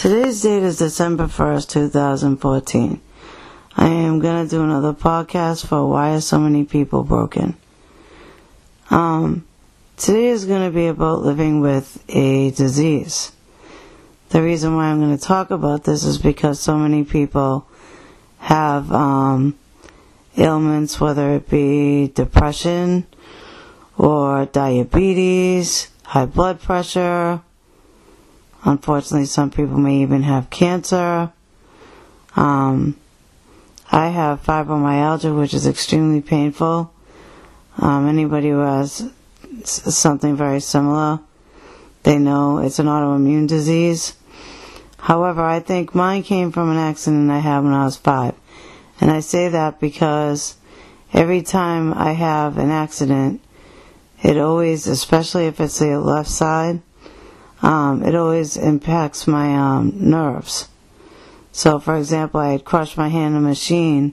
Today's date is December 1st, 2014. I am going to do another podcast for Why Are So Many People Broken? Today is going to be about living with a disease. The reason why I'm going to talk about this is because so many people have ailments, whether it be depression or diabetes, high blood pressure. Unfortunately, some people may even have cancer. I have fibromyalgia, which is extremely painful. Anybody who has something very similar, they know it's an autoimmune disease. However, I think mine came from an accident I had when I was 5. And I say that because every time I have an accident, it always, especially if it's the left side, it always impacts my nerves. So, for example, I had crushed my hand in a machine,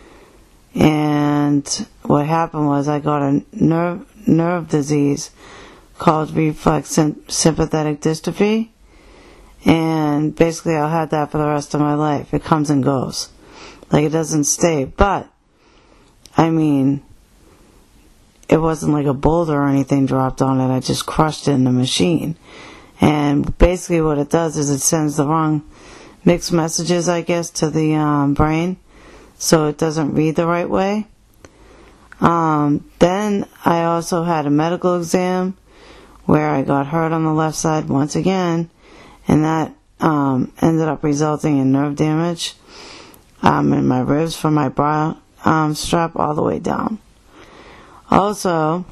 and what happened was I got a nerve disease called reflex sympathetic dystrophy, and basically I'll have that for the rest of my life. It comes and goes. Like, it doesn't stay. But, I mean, it wasn't like a boulder or anything dropped on it. I just crushed it in the machine. And basically what it does is it sends the wrong mixed messages, I guess, to the brain, so it doesn't read the right way. Then I also had a medical exam where I got hurt on the left side once again, and that ended up resulting in nerve damage in my ribs from my bra strap all the way down. Also,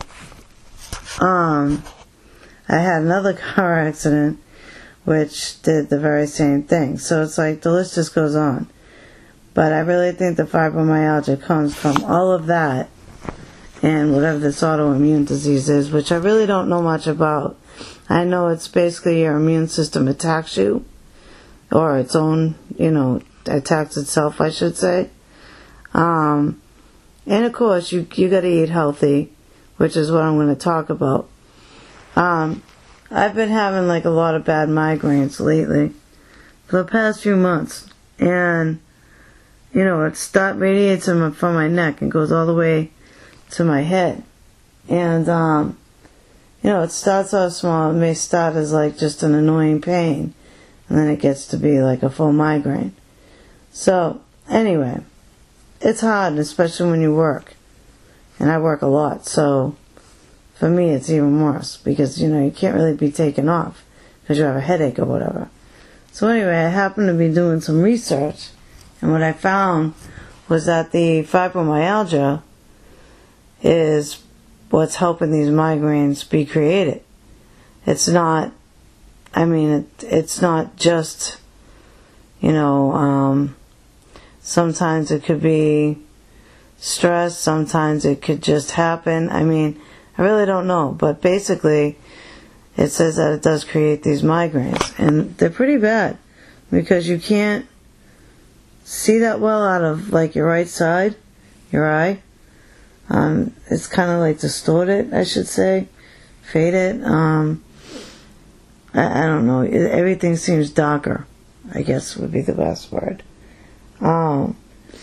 I had another car accident which did the very same thing. So it's like the list just goes on. But I really think the fibromyalgia comes from all of that and whatever this autoimmune disease is, which I really don't know much about. I know it's basically your immune system attacks you, or its own, attacks itself, I should say. And of course, you gotta eat healthy, which is what I'm going to talk about. I've been having a lot of bad migraines lately for the past few months, and it radiates from my neck and goes all the way to my head. And it starts off small. It may start as just an annoying pain, and then it gets to be like a full migraine. So anyway, it's hard, especially when you work, and I work a lot, so for me it's even worse because you can't really be taken off because you have a headache or whatever. So anyway, I happened to be doing some research, and what I found was that the fibromyalgia is what's helping these migraines be created. It's not, it's not just, sometimes it could be stress, sometimes it could just happen. I really don't know, but basically it says that it does create these migraines, and they're pretty bad because you can't see that well out of your right side, your eye. It's kind of distorted, I should say, faded. I don't know. Everything seems darker, I guess would be the best word. And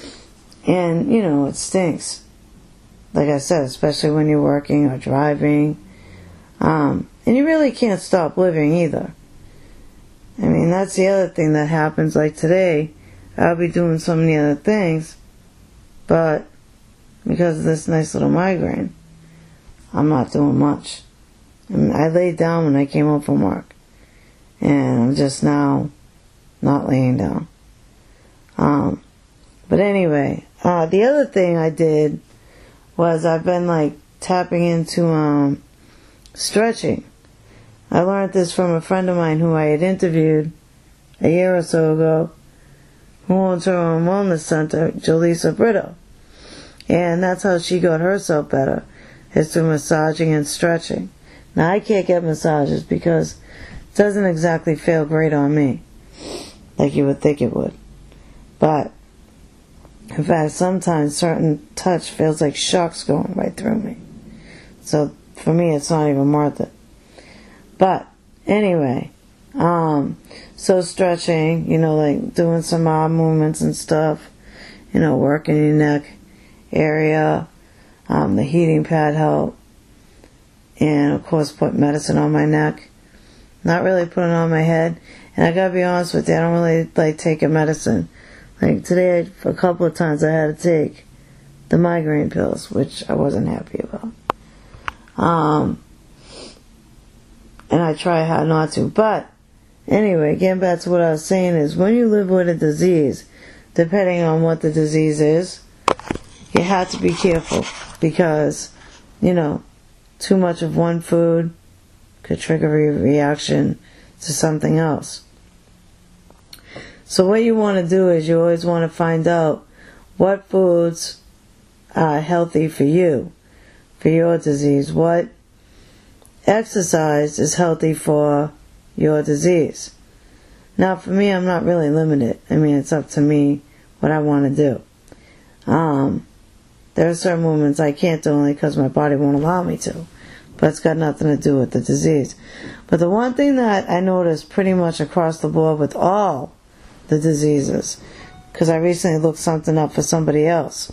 it stinks. Like I said, especially when you're working or driving. And you really can't stop living either. That's the other thing that happens. Like today, I'll be doing so many other things, but because of this nice little migraine, I'm not doing much. I laid down when I came home from work, and I'm just now not laying down. But anyway, the other thing I did was I've been tapping into stretching. I learned this from a friend of mine who I had interviewed a year or so ago, who owns her own wellness center, Jolisa Brito. And that's how she got herself better, is through massaging and stretching. Now, I can't get massages because it doesn't exactly feel great on me, like you would think it would. But, in fact, sometimes certain touch feels like shocks going right through me. So, for me, it's not even worth it. But, anyway, So stretching, like doing some arm movements and stuff, working your neck area, the heating pad help, and of course put medicine on my neck. Not really putting it on my head. And I gotta be honest with you, I don't really like taking medicine. Like today, a couple of times I had to take the migraine pills, which I wasn't happy about. And I try hard not to. But anyway, getting back to what I was saying is, when you live with a disease, depending on what the disease is, you have to be careful because, too much of one food could trigger a reaction to something else. So what you want to do is you always want to find out what foods are healthy for you, for your disease. What exercise is healthy for your disease. Now for me, I'm not really limited. It's up to me what I want to do. There are certain movements I can't do only because my body won't allow me to. But it's got nothing to do with the disease. But the one thing that I noticed pretty much across the board with all the diseases, because I recently looked something up for somebody else,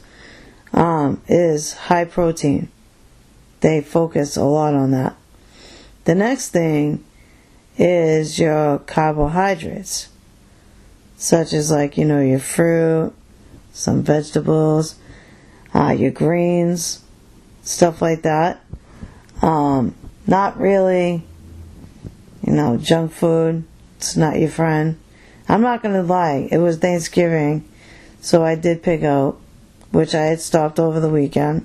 is high protein. They focus a lot on that. The next thing is your carbohydrates, such as your fruit, some vegetables, your greens, stuff like that. Not really, junk food. It's not your friend. I'm not going to lie. It was Thanksgiving, so I did pick out, which I had stopped over the weekend.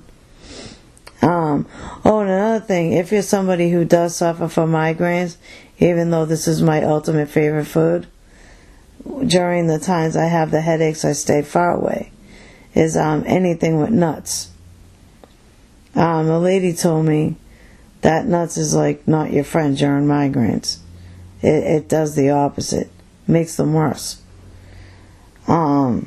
And another thing, if you're somebody who does suffer from migraines, even though this is my ultimate favorite food, during the times I have the headaches, I stay far away, is anything with nuts. A lady told me that nuts is not your friend during migraines. It does the opposite. Makes them worse. Trying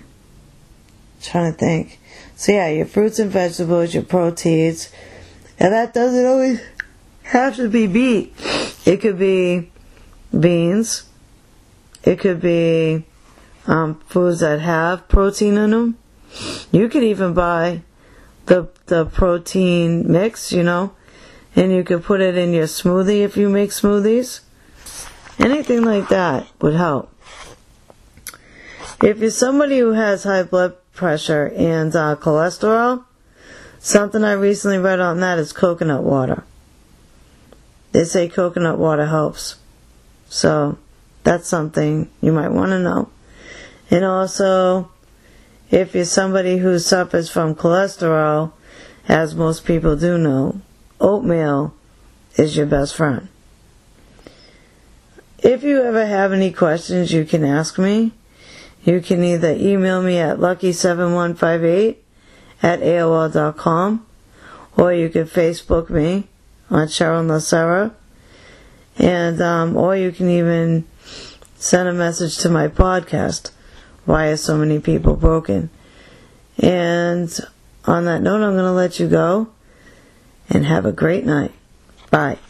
to think. So yeah, your fruits and vegetables, your proteins, and that doesn't always have to be meat. It could be beans. It could be foods that have protein in them. You could even buy the protein mix, and you could put it in your smoothie if you make smoothies. Anything like that would help. If you're somebody who has high blood pressure and cholesterol, something I recently read on that is coconut water. They say coconut water helps. So that's something you might want to know. And also, if you're somebody who suffers from cholesterol, as most people do know, oatmeal is your best friend. If you ever have any questions, you can ask me. You can either email me at lucky7158@AOL.com, or you can Facebook me on Sharon Lacera, and or you can even send a message to my podcast, Why Are So Many People Broken? And on that note, I'm going to let you go, and have a great night. Bye.